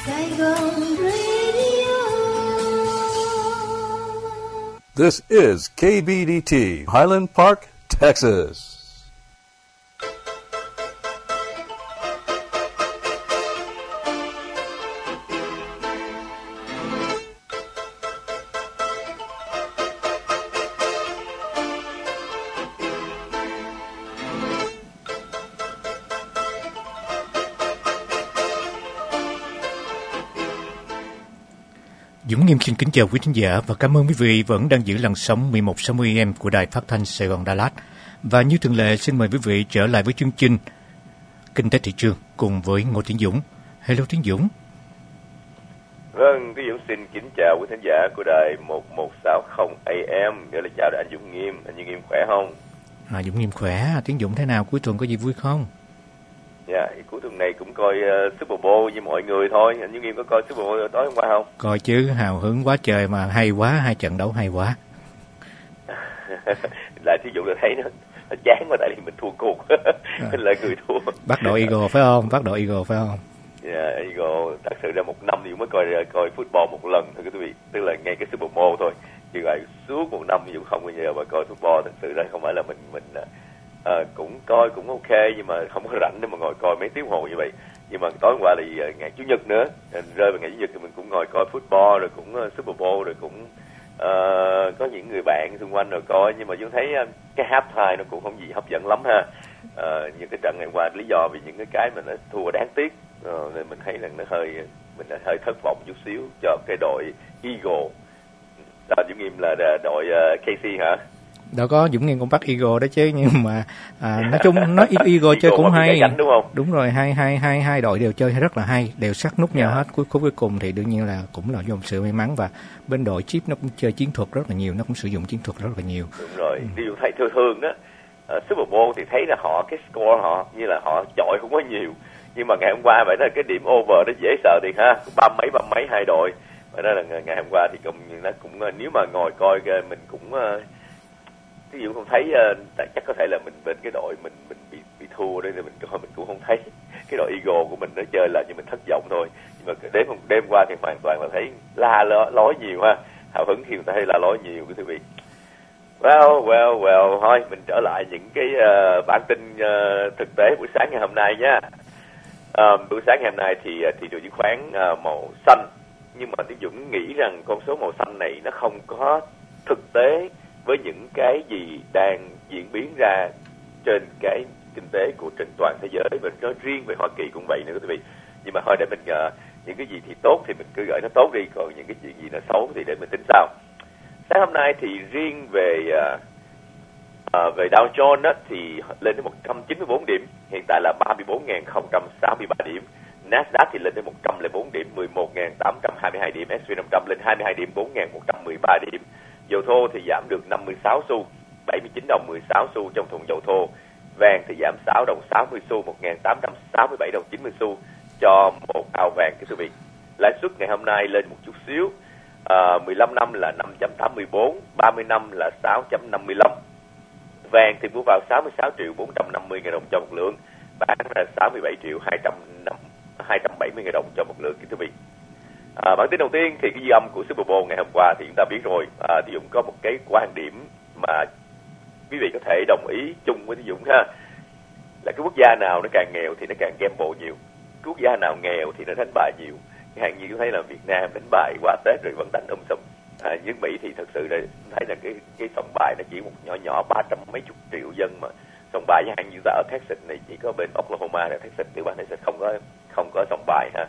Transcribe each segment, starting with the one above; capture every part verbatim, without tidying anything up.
Saigon Radio. This is K B D T, Highland Park, Texas. Dũng Nghiêm xin kính chào quý thính giả và cảm ơn quý vị vẫn đang giữ làn sóng mười một sáu mươi A M của Đài Phát thanh Sài Gòn Đà Lạt. Và như thường lệ, xin mời quý vị trở lại với chương trình Kinh tế thị trường cùng với Ngô Tiến Dũng. Hello Tiến Dũng. Vâng, Tiến Dũng xin kính chào quý thính giả của Đài một một sáu không A M. Gọi là chào anh Dũng Nghiêm. Anh Dũng Nghiêm khỏe không? À, Dũng Nghiêm khỏe. Tiến Dũng thế nào? Cuối tuần có gì vui không? Dạ, cuối tuần này cũng coi uh, Super Bowl như mọi người thôi. Anh Dũng Nghiêm có coi Super Bowl tối hôm qua không? Coi chứ, hào hứng quá trời mà hay quá, hai trận đấu hay quá. Lại Tiến Dũng đã thấy nó, nó chán quá tại vì mình thua cuộc. Mình là người thua. Bắt đội Eagle phải không? Bắt đội Eagle phải không? Dạ, yeah, Eagle thật sự ra một năm thì mới coi coi football một lần thôi quý vị. Tức là ngay cái Super Bowl thôi. Chứ vậy suốt một năm thì không bao giờ mà coi football, thật sự ra không phải là mình mình À, cũng coi cũng ok nhưng mà không có rảnh để mà ngồi coi mấy tiếng hồ như vậy. Nhưng mà tối hôm qua thì uh, ngày chủ nhật nữa, rơi vào ngày chủ nhật thì mình cũng ngồi coi football rồi cũng uh, Super Bowl rồi cũng uh, có những người bạn xung quanh rồi coi. Nhưng mà chúng thấy uh, cái half time nó cũng không gì hấp dẫn lắm ha. Uh, những cái trận ngày qua lý do vì những cái cái mà nó thua đáng tiếc, uh, nên mình thấy rằng nó hơi mình đã hơi thất vọng chút xíu cho cái đội Eagle. Đó, Dũng Nghiêm là đội uh, K C hả? Đâu có, Dũng Nghiêm cũng bắt Eagle đó chứ, nhưng mà à, nói chung nó Eagle chơi cũng hay. Gánh, đúng không? Đúng rồi, hai hai hai hai đội đều chơi rất là hay, đều sát nút nhau yeah. hết. Cuối cuối cùng thì đương nhiên là cũng là do sự may mắn, và bên đội Chip nó cũng chơi chiến thuật rất là nhiều, nó cũng sử dụng chiến thuật rất là nhiều. Đúng rồi, ừ. Điều thấy thường thường đó, uh, Super Bowl thì thấy là họ cái score họ như là họ chọi không có nhiều, nhưng mà ngày hôm qua vậy là cái điểm over nó dễ sợ thiệt ha, ba mấy ba mấy hai đội. Và đó là ngày hôm qua thì cũng nó cũng nếu mà ngồi coi mình cũng uh, ví dụ không thấy uh, chắc có thể là mình bên cái đội mình mình bị bị thua đấy, nên mình mình cũng không thấy cái đội Eagle của mình nó chơi là như mình thất vọng thôi. Nhưng mà đêm đêm qua thì hoàn toàn là thấy la lối nhiều ha, hào hứng khi người ta hay la lối nhiều quý vị. Well well well thôi mình trở lại những cái uh, bản tin uh, thực tế buổi sáng ngày hôm nay nha. Uh, buổi sáng ngày hôm nay thì thị trường chứng khoán uh, màu xanh, nhưng mà Tiến Dũng nghĩ rằng con số màu xanh này nó không có thực tế với những cái gì đang diễn biến ra trên cái kinh tế của trên toàn thế giới, và nói riêng về Hoa Kỳ cũng vậy nữa quý vị. Nhưng mà thôi để mình uh, những cái gì thì tốt thì mình cứ gửi nó tốt đi, còn những cái chuyện gì là xấu thì để mình tính sau. Sáng hôm nay thì riêng về uh, uh, về Dow Jones đó, thì lên đến một trăm chín mươi bốn điểm, hiện tại là ba mươi bốn nghìn không trăm sáu mươi ba điểm. Nasdaq thì lên đến một trăm lẻ bốn điểm, mười một nghìn tám trăm hai mươi hai điểm. ét and pê năm trăm lên hai mươi hai điểm, bốn nghìn một trăm mười ba điểm. Dầu thô thì giảm được năm mươi sáu xu, bảy mươi chín đồng mười sáu xu trong thùng dầu thô. Vàng thì giảm sáu đồng sáu mươi xu, một nghìn tám trăm sáu mươi bảy đồng chín mươi xu cho một ao vàng thưa quý vị. Lãi suất ngày hôm nay lên một chút xíu, à, mười lăm năm là năm chấm tám mươi bốn, ba mươi năm là sáu chấm năm mươi lăm. Vàng thì mua vào sáu mươi sáu triệu bốn trăm năm mươi nghìn đồng cho một lượng, bán là sáu mươi bảy triệu hai trăm bảy mươi nghìn đồng cho một lượng thưa quý vị. À, bản tin đầu tiên thì cái ghi âm của Super Bowl ngày hôm qua thì chúng ta biết rồi. À, Tiến Dũng có một cái quan điểm mà quý vị có thể đồng ý chung với Tiến Dũng ha, là cái quốc gia nào nó càng nghèo thì nó càng gamble nhiều, cái quốc gia nào nghèo thì nó đánh bài nhiều. Hạn như chúng thấy là Việt Nam đánh bài qua Tết rồi vẫn đánh um sùm. À, nhưng Mỹ thì thật sự là thấy là cái cái sòng bài nó chỉ một nhỏ nhỏ ba trăm mấy chục triệu dân mà sòng bài, với hạn như ta ở Texas này chỉ có bên Oklahoma là Texas, tiểu bang Texas không có không có sòng bài ha.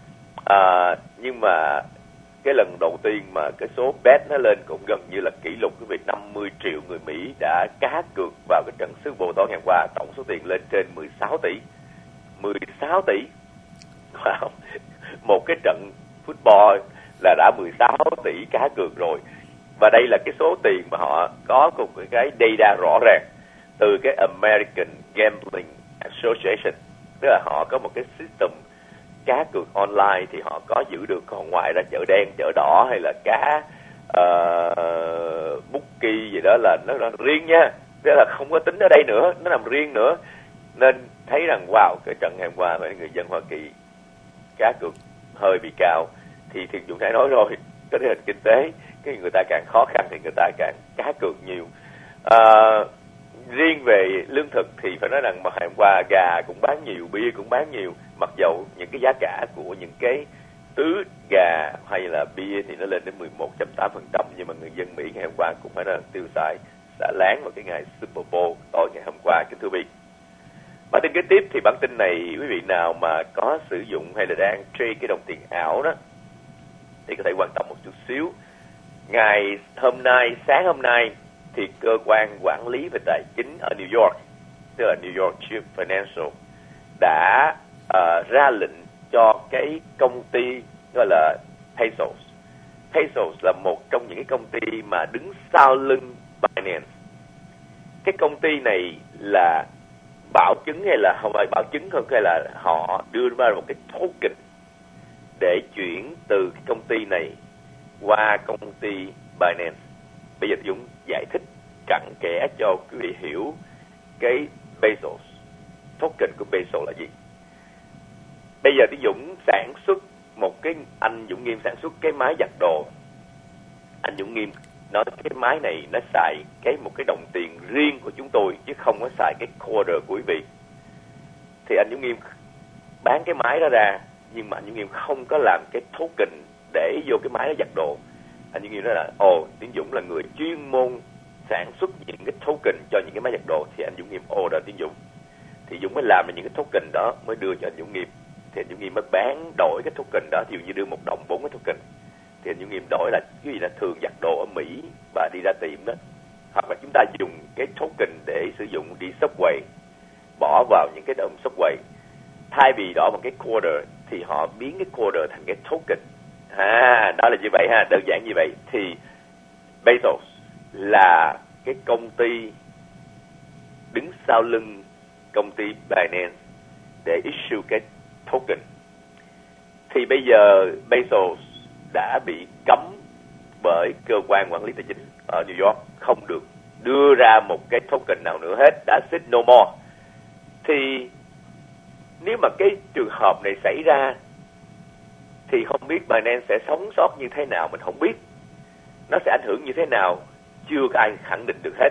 À, nhưng mà cái lần đầu tiên mà cái số bet nó lên cũng gần như là kỷ lục, cái việc năm mươi triệu người Mỹ đã cá cược vào cái trận Super Bowl tối ngày hôm qua, tổng số tiền lên trên mười sáu tỷ. mười sáu tỷ. Wow. Một cái trận football là đã mười sáu tỷ cá cược rồi. Và đây là cái số tiền mà họ có cùng cái data rõ ràng từ cái American Gambling Association, tức là họ có một cái system cá cược online thì họ có giữ được, còn ngoài ra chợ đen, chợ đỏ hay là cá uh, bookie gì đó là nó là riêng nha, tức là không có tính ở đây nữa, nó nằm riêng nữa. Nên thấy rằng wow, cái trận ngày hôm qua với người dân Hoa Kỳ cá cược hơi bị cao. Thì Thiện Dũng đã nói rồi, cái tình hình kinh tế cái người ta càng khó khăn thì người ta càng cá cược nhiều. À, riêng về lương thực thì phải nói rằng mà hôm qua gà cũng bán nhiều, bia cũng bán nhiều, mặc dầu những cái giá cả của những cái tứ gà hay là bia thì nó lên đến mười một phẩy tám phần trăm, nhưng mà người dân Mỹ ngày hôm qua cũng phải nói tiêu xài xả láng vào cái ngày Super Bowl tối ngày hôm qua. Kính thưa quý vị, bản tin kế tiếp thì bản tin này quý vị nào mà có sử dụng hay là đang trade cái đồng tiền ảo đó thì có thể quan tâm một chút xíu. Ngày hôm nay, sáng hôm nay thì cơ quan quản lý về tài chính ở New York, tức là New York Chief Financial, đã uh, ra lệnh cho cái công ty gọi là Pesos. Pesos là một trong những cái công ty mà đứng sau lưng Binance. Cái công ty này là bảo chứng hay là không phải bảo chứng không, hay là họ đưa ra một cái token để chuyển từ cái công ty này qua công ty Binance. Bây giờ Dũng giải thích cặn kẽ cho quý vị hiểu cái Bezos, token của Bezos là gì. Bây giờ thì Dũng sản xuất một cái, anh Dũng Nghiêm sản xuất cái máy giặt đồ. Anh Dũng Nghiêm nói cái máy này nó xài cái một cái đồng tiền riêng của chúng tôi chứ không có xài cái quarter của quý vị. Thì anh Dũng Nghiêm bán cái máy đó ra, nhưng mà anh Dũng Nghiêm không có làm cái token để vô cái máy đó giặt đồ. Anh Dũng Nghiêm nói là ồ, Tiến Dũng là người chuyên môn sản xuất những cái token cho những cái máy giặt đồ, thì anh Dũng Nghiêm order Tiến Dũng. Thì Dũng mới làm những cái token đó mới đưa cho anh Dũng Nghiêm. Thì anh Dũng Nghiêm mới bán đổi cái token đó, ví dụ như đưa một đồng bốn cái token. Thì anh Dũng Nghiêm đổi là cái gì là thường giặt đồ ở Mỹ và đi ra tiệm đó. Hoặc là chúng ta dùng cái token để sử dụng đi Subway, bỏ vào những cái đồng Subway. Thay vì đổi một cái quarter thì họ biến cái quarter thành cái token. À, đó là như vậy ha, đơn giản như vậy. Thì Bezos là cái công ty đứng sau lưng công ty Binance để issue cái token. Thì bây giờ Bezos đã bị cấm bởi cơ quan quản lý tài chính ở New York, không được đưa ra một cái token nào nữa hết, đã said no more. Thì nếu mà cái trường hợp này xảy ra thì không biết Binance sẽ sống sót như thế nào, mình không biết. Nó sẽ ảnh hưởng như thế nào, chưa có ai khẳng định được hết.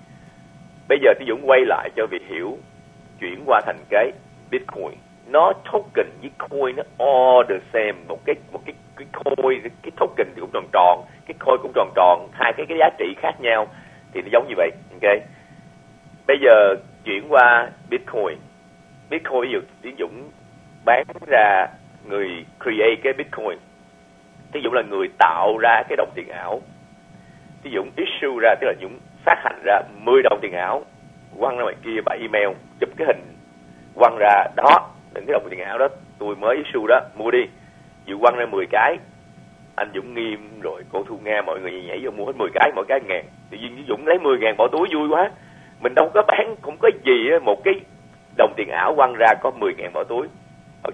Bây giờ thì Dũng quay lại cho việc hiểu, chuyển qua thành cái Bitcoin. Nó token với coin nó all the same, một cái một cái cái coin, cái token thì cũng tròn tròn, cái coin cũng tròn tròn, hai cái cái giá trị khác nhau thì nó giống như vậy. Ok. Bây giờ chuyển qua Bitcoin. Bitcoin ví dụ Tiến Dũng bán ra, người create cái Bitcoin. Tiến Dũng là người tạo ra cái đồng tiền ảo. Tiến Dũng issue ra, tức là Dũng phát hành ra mười đồng tiền ảo, quăng ra ngoài kia by email, chụp cái hình quăng ra đó, những cái đồng tiền ảo đó tôi mới issue đó, mua đi. Dụ quăng ra mười cái, anh Dũng Nghiêm rồi cô Thu Nga mọi người nhảy vô mua hết mười cái, mỗi cái ngàn. Tự nhiên Dũng lấy mười ngàn bỏ túi vui quá. Mình đâu có bán, cũng có gì một cái đồng tiền ảo quăng ra có mười ngàn bỏ túi. Ok.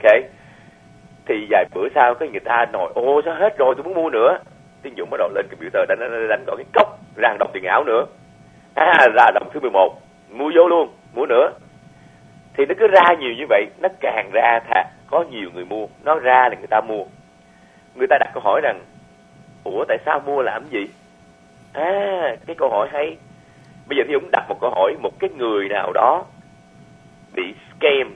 Thì vài bữa sau có người ta nói ô sao hết rồi tôi muốn mua nữa. Tiến Dũng bắt đầu lên computer đánh đánh, đánh gọi cái cốc ra đồng tiền ảo nữa. À, ra đồng thứ mười một, mua vô luôn, mua nữa. Thì nó cứ ra nhiều như vậy, nó càng ra thà có nhiều người mua, nó ra thì người ta mua. Người ta đặt câu hỏi rằng ủa tại sao mua làm gì? À, cái câu hỏi hay. Bây giờ thì Dũng đặt một câu hỏi, một cái người nào đó bị scam,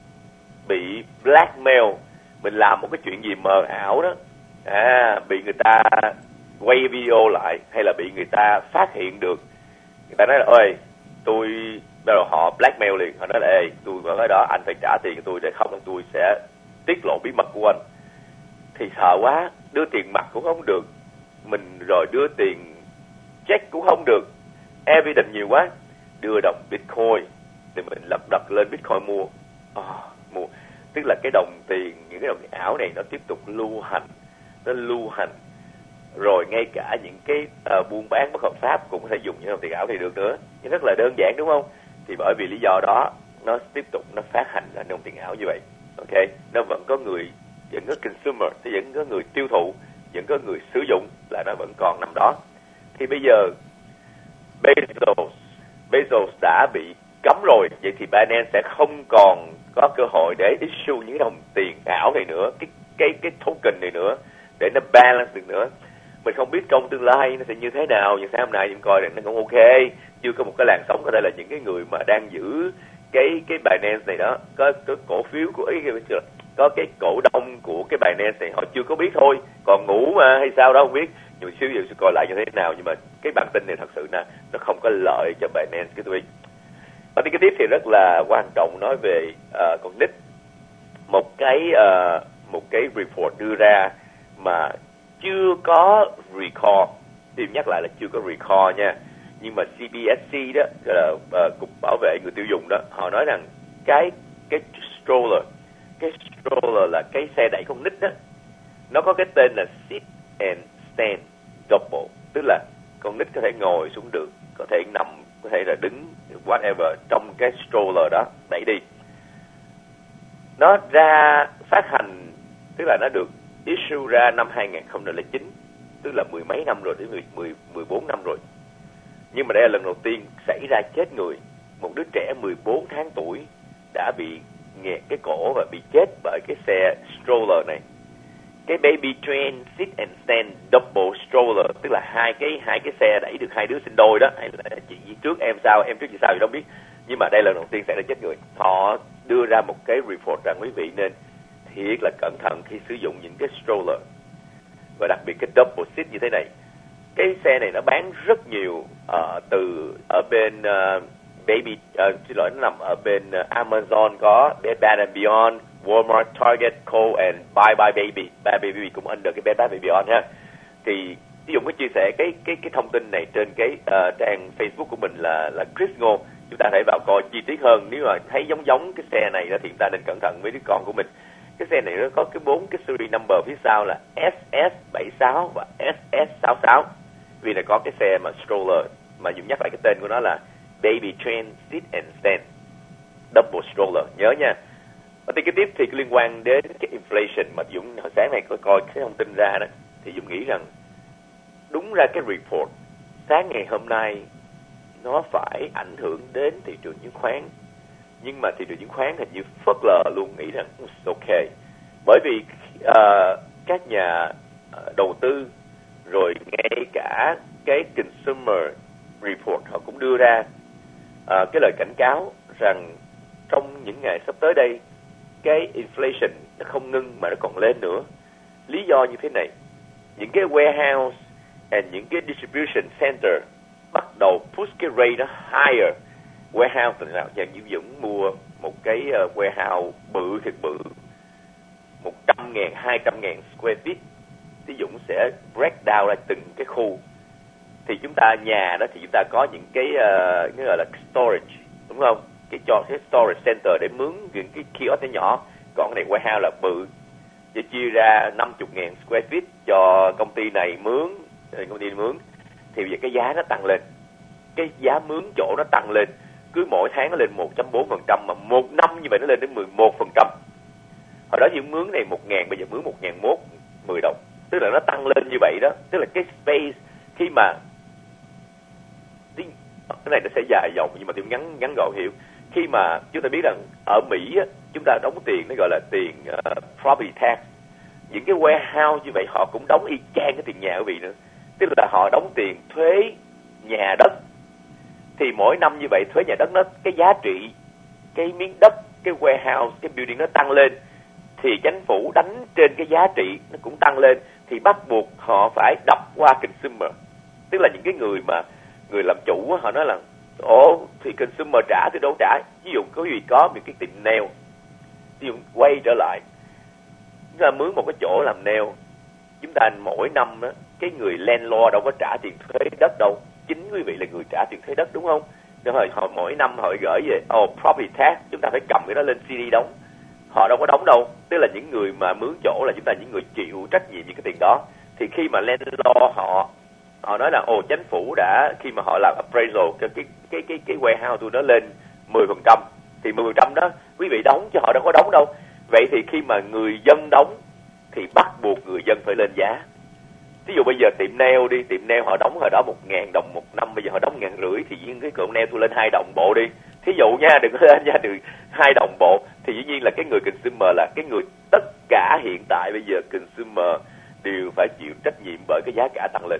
bị blackmail, mình làm một cái chuyện gì mờ ảo đó, à, bị người ta quay video lại hay là bị người ta phát hiện được, người ta nói là ơi tôi, bắt đầu họ blackmail liền, họ nói là ê tôi ở cái đó anh phải trả tiền cho tôi, để không tôi sẽ tiết lộ bí mật của anh. Thì sợ quá, đưa tiền mặt cũng không được, mình rồi đưa tiền check cũng không được, evidence nhiều quá, đưa đồng Bitcoin thì mình lật đật lên Bitcoin mua. À, mua tức là cái đồng tiền, những cái đồng tiền ảo này nó tiếp tục lưu hành, nó lưu hành rồi ngay cả những cái uh, buôn bán bất hợp pháp cũng có thể dùng những đồng tiền ảo thì được nữa. Nhưng rất là đơn giản đúng không? Thì bởi vì lý do đó nó tiếp tục nó phát hành ra đồng tiền ảo như vậy. Ok, nó vẫn có người, vẫn có consumer, thì vẫn có người tiêu thụ, vẫn có người sử dụng, là nó vẫn còn nằm đó. Thì bây giờ Bezos Bezos đã bị cấm rồi, vậy thì Binance sẽ không còn có cơ hội để issue những đồng tiền ảo này nữa. Cái cái cái token này nữa để nó balance được nữa. Mình không biết trong tương lai nó sẽ như thế nào, nhưng sáng hôm nay em coi là nó cũng ok, chưa có một cái làn sóng. Ở đây là những cái người mà đang giữ cái cái Binance này đó, có, có cổ phiếu của ý có cái cổ đông của cái Binance này, họ chưa có biết thôi, còn ngủ mà hay sao đó không biết. Nhưng mà xíu giờ sẽ coi lại như thế nào, nhưng mà cái bản tin này thật sự là nó không có lợi cho Binance cái tụi. Bản tin kế tiếp thì rất là quan trọng, nói về uh, con nít. Một cái uh, một cái report đưa ra mà chưa có record, tìm nhắc lại là chưa có record nha, nhưng mà xê bê ét xê đó, là uh, cục bảo vệ người tiêu dùng đó, họ nói rằng cái cái stroller, cái stroller là cái xe đẩy con nít đó, nó có cái tên là sit and stand double, tức là con nít có thể ngồi xuống được, có thể nằm, có thể là đứng, whatever, trong cái stroller đó đẩy đi. Nó ra phát hành, tức là nó được issue ra năm hai không không chín, tức là mười mấy năm rồi, đến mười, mười, mười bốn năm rồi. Nhưng mà đây là lần đầu tiên xảy ra chết người. Một đứa trẻ mười bốn tháng tuổi đã bị nghẹt cái cổ và bị chết bởi cái xe stroller này. Cái baby train sit and stand double stroller, tức là hai cái hai cái xe đẩy được hai đứa sinh đôi đó, hay là chị trước em sau, em trước chị sau thì không biết. Nhưng mà đây là lần đầu tiên xảy ra chết người. Họ đưa ra một cái report rằng quý vị nên thiệt là cẩn thận khi sử dụng những cái stroller, và đặc biệt cái double seat như thế này. Cái xe này nó bán rất nhiều uh, từ ở bên uh, baby, uh, xin lỗi, nó nằm ở bên uh, Amazon, có Bed Bath and Beyond, Walmart, Target, Kohl's and Bye Bye Baby. Bye Bye Baby cũng under cái Bed Bath and Beyond ha. Thì ví dụ có chia sẻ cái cái cái thông tin này trên cái uh, trang Facebook của mình là là Chris Ngô. Chúng ta hãy vào coi chi tiết hơn. Nếu mà thấy giống giống cái xe này đó thì chúng ta nên cẩn thận với đứa con của mình. Cái xe này nó có cái bốn cái series number phía sau là ét ét bảy sáu và ét ét sáu sáu. Vì là có cái xe mà stroller, mà Dũng nhắc lại cái tên của nó là Baby Train Sit and Stand Double Stroller, nhớ nha. Và tiếp tiếp thì liên quan đến cái inflation mà Dũng hồi sáng này có coi cái thông tin ra đó, thì Dũng nghĩ rằng đúng ra cái report sáng ngày hôm nay nó phải ảnh hưởng đến thị trường chứng khoán, nhưng mà thị trường chứng khoán hình như phớt lờ luôn, nghĩ rằng ok, bởi vì uh, các nhà uh, đầu tư rồi ngay cả cái consumer report họ cũng đưa ra uh, cái lời cảnh cáo rằng trong những ngày sắp tới đây cái inflation nó không ngưng mà nó còn lên nữa. Lý do như thế này: những cái warehouse and những cái distribution center bắt đầu push cái rate nó higher. Warehouse từ nào dạng như Dũng mua một cái uh, warehouse bự thiệt bự, một trăm ngàn, hai trăm ngàn square feet, thì Dũng sẽ break down ra từng cái khu. Thì chúng ta nhà đó thì chúng ta có những cái uh, cái gọi là storage, đúng không? Cái cho cái storage center để mướn những cái kiosk nó nhỏ. Còn cái này warehouse là bự, chỉ chia ra năm mươi ngàn square feet cho công ty này mướn, công ty mướn, thì bây giờ cái giá nó tăng lên, cái giá mướn chỗ nó tăng lên, cứ mỗi tháng nó lên một phẩy bốn phần trăm, mà một năm như vậy nó lên đến mười một phần trăm. Hồi đó những mướn này một ngàn, bây giờ mướn một ngàn mốt, mười đồng. Tức là nó tăng lên như vậy đó. Tức là cái space khi mà cái này nó sẽ dài dòng, nhưng mà tôi ngắn ngắn gọn hiểu. Khi mà chúng ta biết rằng ở Mỹ á, chúng ta đóng tiền nó gọi là tiền uh, property tax. Những cái warehouse như vậy họ cũng đóng y chang cái tiền nhà quý vị nữa. Tức là họ đóng tiền thuế nhà đất. Thì mỗi năm như vậy thuế nhà đất nó, cái giá trị cái miếng đất, cái warehouse, cái building nó tăng lên, thì chính phủ đánh trên cái giá trị nó cũng tăng lên, thì bắt buộc họ phải đập qua consumer. Tức là những cái người mà người làm chủ họ nói là ồ thì consumer trả thì đâu trả. Ví dụ có gì có một cái tiệm nail, ví dụ quay trở lại chúng ta mướn một cái chỗ làm nail, chúng ta mỗi năm đó, cái người landlord đâu có trả tiền thuế đất đâu, chính quý vị là người trả tiền thuế đất, đúng không? Nên rồi họ mỗi năm họ gửi về oh, property tax, chúng ta phải cầm cái đó lên xê đê đóng. Họ đâu có đóng đâu. Tức là những người mà mướn chỗ là chúng ta những người chịu trách nhiệm những cái tiền đó. Thì khi mà landlord họ họ nói là ồ chính phủ đã, khi mà họ làm appraisal cái cái cái cái, cái warehouse tôi nó lên mười phần trăm, thì mười phần trăm đó quý vị đóng chứ họ đâu có đóng đâu. Vậy thì khi mà người dân đóng thì bắt buộc người dân phải lên giá. Ví dụ bây giờ tiệm nail đi, tiệm nail họ đóng hồi đó một ngàn đồng một năm, bây giờ họ đóng ngàn rưỡi, thì riêng cái cụm nail tôi lên hai đồng bộ đi, Thí dụ nha, đừng có lên nha, đừng hai đồng bộ. Thì dĩ nhiên là cái người consumer là cái người tất cả hiện tại bây giờ consumer đều phải chịu trách nhiệm bởi cái giá cả tăng lên.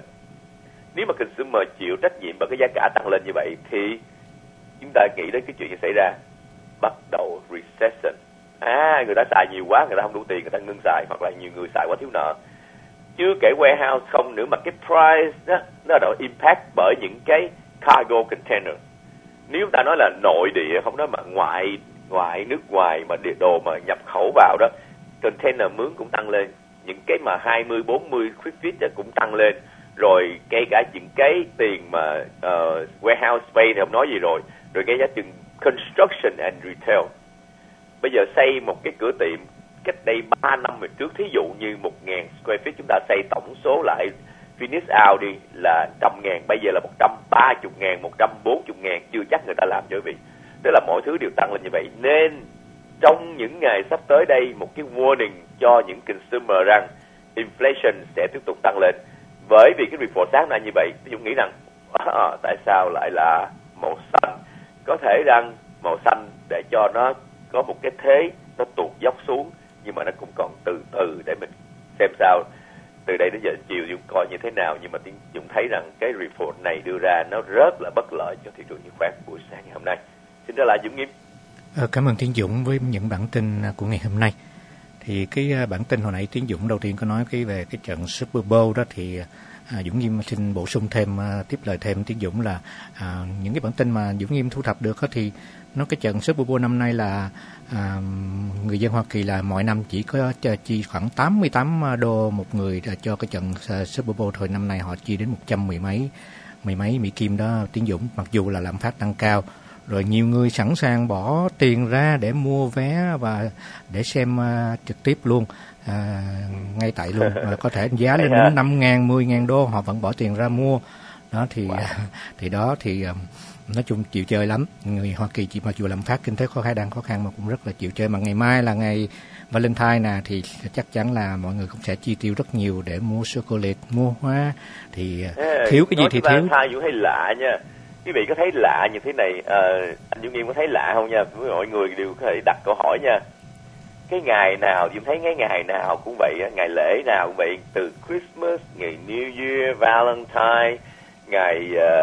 Nếu mà consumer chịu trách nhiệm bởi cái giá cả tăng lên như vậy thì chúng ta nghĩ đến cái chuyện gì xảy ra? Bắt đầu recession. À, người ta xài nhiều quá, người ta không đủ tiền, người ta ngưng xài, hoặc là nhiều người xài quá thiếu nợ. Chưa kể warehouse không nữa mà cái price đó, nó đã impact bởi những cái cargo container. Nếu chúng ta nói là nội địa, không nói mà ngoại ngoại nước ngoài mà địa đồ mà nhập khẩu vào đó, container mướn cũng tăng lên, những cái mà hai mươi bốn mươi feet cũng tăng lên, rồi ngay cả những cái tiền mà uh, warehouse space thì không nói gì rồi, rồi cái giá tiền construction and retail. Bây giờ xây một cái cửa tiệm cách đây ba năm về trước, thí dụ như một nghìn square feet, chúng ta xây tổng số lại finish out đi là trăm ngàn, bây giờ là một trăm ba mươi ngàn, một trăm bốn mươi ngàn, chưa chắc người ta làm cho quý vị. Tức là mọi thứ đều tăng lên như vậy. Nên trong những ngày sắp tới đây, một cái warning cho những consumer rằng inflation sẽ tiếp tục tăng lên. Bởi vì cái report sáng nay như vậy, tôi cũng nghĩ rằng à, tại sao lại là màu xanh? Có thể rằng màu xanh để cho nó có một cái thế nó tụt dốc xuống, nhưng mà nó cũng còn từ từ để mình xem sao từ đây đến giờ chiều Dũng coi như thế nào. Nhưng mà Dũng thấy rằng cái report này đưa ra nó rất là bất lợi cho thị trường chứng khoán buổi sáng ngày hôm nay. Xin trở lại Dũng Nghiêm. À, cảm ơn Tiến Dũng với những bản tin của ngày hôm nay. Thì cái bản tin hồi nãy Tiến Dũng đầu tiên có nói cái về cái trận Super Bowl đó, thì à, Dũng Nghiêm xin bổ sung thêm, à, tiếp lời thêm Tiến Dũng là à, những cái bản tin mà Dũng Nghiêm thu thập được đó, thì nó cái trận Super Bowl năm nay là à, người dân Hoa Kỳ là mọi năm chỉ có chi khoảng tám mươi tám đô một người cho cái trận Super Bowl thôi. Năm nay họ chi đến một trăm mười mấy mười mấy Mỹ Kim đó Tiến Dũng, mặc dù là lạm phát tăng cao. Rồi nhiều người sẵn sàng bỏ tiền ra để mua vé và để xem uh, trực tiếp luôn, uh, ngay tại luôn, uh, có thể giá lên đến năm ngàn, mười ngàn đô họ vẫn bỏ tiền ra mua. Đó thì wow. uh, thì đó thì uh, nói chung chịu chơi lắm. Người Hoa Kỳ chỉ mặc dù lạm phát kinh tế khó khăn đang khó khăn mà cũng rất là chịu chơi. Mà ngày mai là ngày Valentine nè, thì chắc chắn là mọi người cũng sẽ chi tiêu rất nhiều để mua sô-cô-lạt, mua hoa. Thì uh, yeah, thiếu cái gì thì thiếu. Valentine cũng hay lạ nha. Quý vị có thấy lạ như thế này, à, anh Dũng Nghiêm có thấy lạ không nha? Mọi người đều có thể đặt câu hỏi nha. Cái ngày nào, Dũng thấy cái ngày nào cũng vậy, ngày lễ nào cũng vậy, từ Christmas, ngày New Year, Valentine, ngày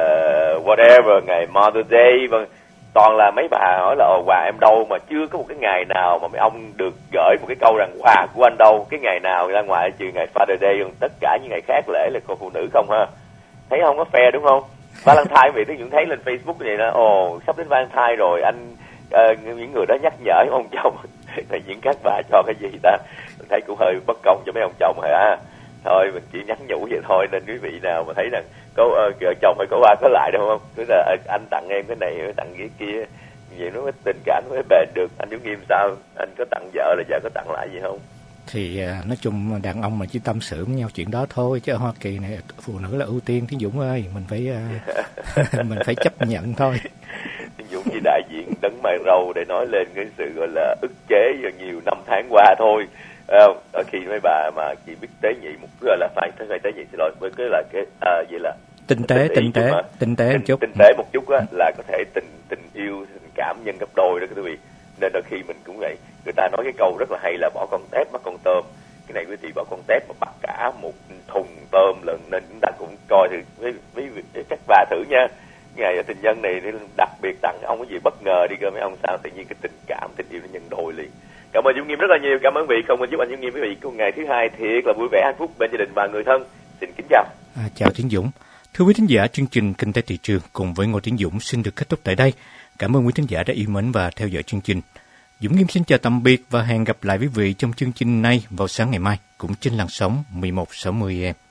uh, whatever, ngày Mother's Day, vâng, toàn là mấy bà hỏi là ồ, quà em đâu, mà chưa có một cái ngày nào mà mấy ông được gửi một cái câu rằng quà của anh đâu. Cái ngày nào ra ngoài trừ ngày Father's Day, tất cả những ngày khác lễ là cô phụ nữ không ha? Thấy không, có fair đúng không? Valentine vì tôi cũng thấy lên Facebook vậy đó, ồ sắp đến Valentine rồi, anh uh, những người đó nhắc nhở ông chồng là những các bà cho cái gì ta, mình thấy cũng hơi bất công cho mấy ông chồng hả? Thôi mình chỉ nhắn nhủ vậy thôi, nên quý vị nào mà thấy rằng có uh, chồng phải có qua có lại đâu không, cứ là uh, anh tặng em cái này, tặng cái kia, vậy nó mới tình cảm nó mới bền được. Anh Dũng Nghiêm sao, anh có tặng vợ là vợ có tặng lại gì không? Thì nói chung đàn ông mà chỉ tâm sự với nhau chuyện đó thôi, chứ ở Hoa Kỳ này phụ nữ là ưu tiên. Tiến Dũng ơi, mình phải mình phải chấp nhận thôi. Tiến Dũng chỉ đại diện đấng mày râu để nói lên cái sự gọi là ức chế do nhiều năm tháng qua thôi. Ở khi mấy bà mà chỉ biết tế nhị một gọi là phải phải tế nhị xin lỗi với cái là cái à, vậy là tinh tế tinh tế tinh tế một chút tinh tế một chút á, là có thể tình tình yêu tình cảm nhân gấp đôi đó quý vị. Nên đôi khi mình cũng vậy, người ta nói cái câu rất là hay là bỏ con tép bắt con tôm. Cái này quý vị bỏ con tép mà bắt cả một thùng tôm lần, nên chúng ta cũng coi thử với, với, với các bà thử nha. Ngày tình nhân này đặc biệt tặng ông cái gì bất ngờ đi cơ, mấy ông sao tự nhiên cái tình cảm tình yêu nó nhân đôi liền. Cảm ơn Dũng Nghiêm rất là nhiều, cảm ơn vị không giúp anh Dũng Nghiêm quý vị có ngày thứ hai thiệt là vui vẻ hạnh phúc bên gia đình và người thân. Xin kính chào. À, chào Tiến Dũng. Thưa quý thính giả, chương trình Kinh tế thị trường cùng với Ngô Tiến Dũng xin được kết thúc tại đây. Cảm ơn quý thính giả đã yêu mến và theo dõi chương trình. Dũng Nghiêm xin chào tạm biệt và hẹn gặp lại quý vị trong chương trình này vào sáng ngày mai cũng trên làn sóng mười một sáu mươi em.